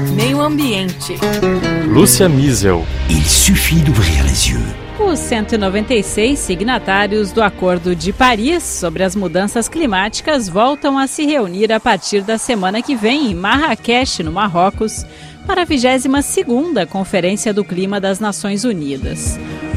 Meio Ambiente. Lúcia Miesel. Il suffit d'ouvrir les yeux. Os 196 signatários do Acordo de Paris sobre as mudanças climáticas voltam a se reunir a partir da semana que vem em Marrakech, no Marrocos, para a 22ª Conferência do Clima das Nações Unidas.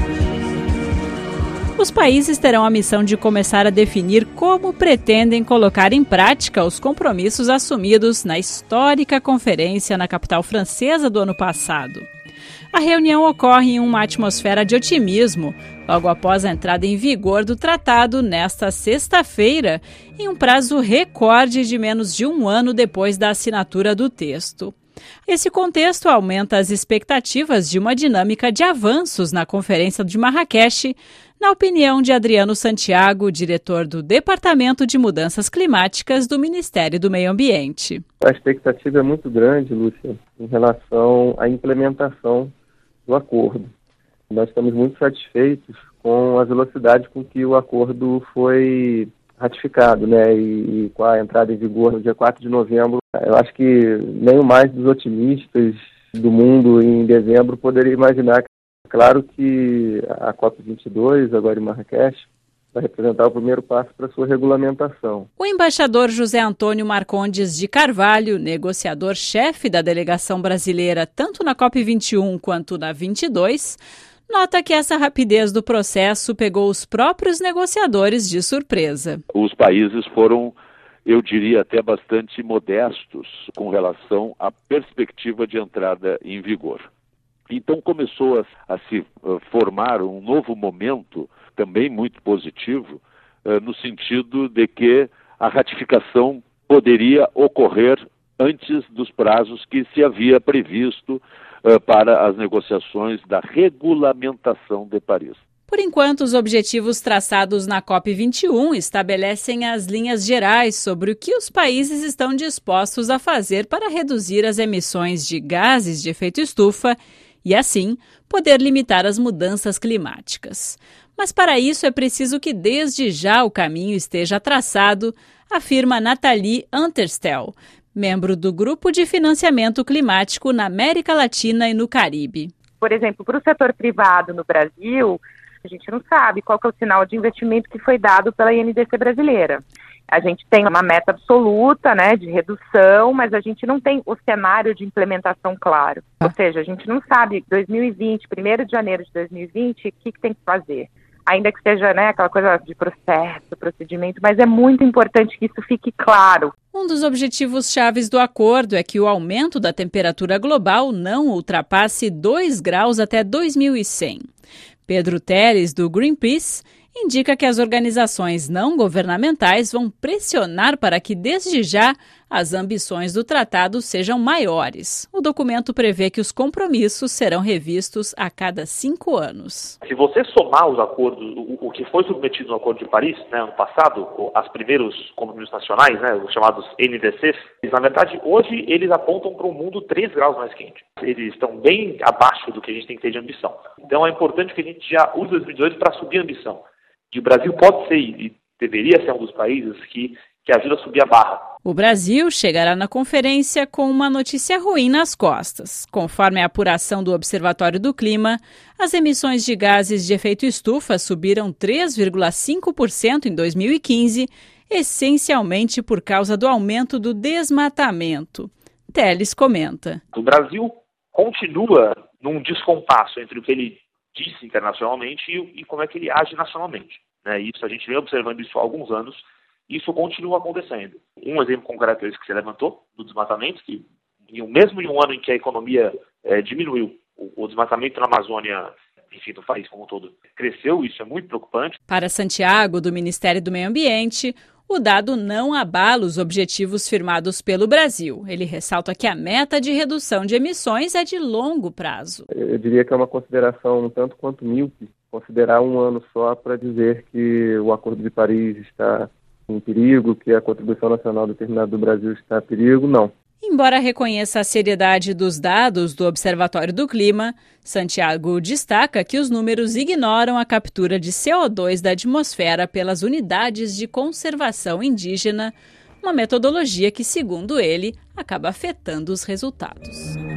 Os países terão a missão de começar a definir como pretendem colocar em prática os compromissos assumidos na histórica conferência na capital francesa do ano passado. A reunião ocorre em uma atmosfera de otimismo, logo após a entrada em vigor do tratado nesta sexta-feira, em um prazo recorde de menos de um ano depois da assinatura do texto. Esse contexto aumenta as expectativas de uma dinâmica de avanços na Conferência de Marrakech, na opinião de Adriano Santiago, diretor do Departamento de Mudanças Climáticas do Ministério do Meio Ambiente. A expectativa é muito grande, Lúcia, em relação à implementação do acordo. Nós estamos muito satisfeitos com a velocidade com que o acordo foi ratificado, né? E com a entrada em vigor no dia 4 de novembro. Eu acho que nem o mais dos otimistas do mundo em dezembro poderia imaginar. Claro que a COP22, agora em Marrakech, vai representar o primeiro passo para a sua regulamentação. O embaixador José Antônio Marcondes de Carvalho, negociador-chefe da delegação brasileira tanto na COP21 quanto na 22, nota que essa rapidez do processo pegou os próprios negociadores de surpresa. Os países foram, eu diria, até bastante modestos com relação à perspectiva de entrada em vigor. Então começou a se formar um novo momento, também muito positivo, no sentido de que a ratificação poderia ocorrer antes dos prazos que se havia previsto para as negociações da regulamentação de Paris. Por enquanto, os objetivos traçados na COP21 estabelecem as linhas gerais sobre o que os países estão dispostos a fazer para reduzir as emissões de gases de efeito estufa e, assim, poder limitar as mudanças climáticas. Mas para isso é preciso que desde já o caminho esteja traçado, afirma Nathalie Unterstel, membro do Grupo de Financiamento Climático na América Latina e no Caribe. Por exemplo, para o setor privado no Brasil, a gente não sabe qual que é o sinal de investimento que foi dado pela INDC brasileira. A gente tem uma meta absoluta, né, de redução, mas a gente não tem o cenário de implementação claro. Ou seja, a gente não sabe, 2020, 1º de janeiro de 2020, o que tem que fazer. Ainda que seja, né, aquela coisa de processo, procedimento, mas é muito importante que isso fique claro. Um dos objetivos chaves do acordo é que o aumento da temperatura global não ultrapasse 2 graus até 2100. Pedro Teles, do Greenpeace, indica que as organizações não governamentais vão pressionar para que, desde já, as ambições do tratado sejam maiores. O documento prevê que os compromissos serão revistos a cada 5 anos. Se você somar os acordos, o que foi submetido no Acordo de Paris, né, ano passado, os primeiros compromissos nacionais, né, os chamados NDCs, na verdade, hoje eles apontam para um mundo 3 graus mais quente. Eles estão bem abaixo do que a gente tem que ter de ambição. Então é importante que a gente já use 2018 para subir a ambição. E o Brasil pode ser e deveria ser um dos países que ajuda a subir a barra. O Brasil chegará na conferência com uma notícia ruim nas costas. Conforme a apuração do Observatório do Clima, as emissões de gases de efeito estufa subiram 3,5% em 2015, essencialmente por causa do aumento do desmatamento. Teles comenta. O Brasil continua num descompasso entre o que ele disse internacionalmente e como é que ele age nacionalmente. Né? Isso a gente vem observando isso há alguns anos e isso continua acontecendo. Um exemplo concreto é esse que você levantou, do desmatamento, que mesmo em um ano em que a economia diminuiu, o desmatamento na Amazônia, enfim, do país como um todo, cresceu, isso é muito preocupante. Para Santiago, do Ministério do Meio Ambiente, o dado não abala os objetivos firmados pelo Brasil. Ele ressalta que a meta de redução de emissões é de longo prazo. Eu diria que é uma consideração um tanto quanto míope, considerar um ano só para dizer que o Acordo de Paris está em perigo, que a contribuição nacional determinada do Brasil está em perigo, não. Embora reconheça a seriedade dos dados do Observatório do Clima, Santiago destaca que os números ignoram a captura de CO2 da atmosfera pelas unidades de conservação indígena, uma metodologia que, segundo ele, acaba afetando os resultados.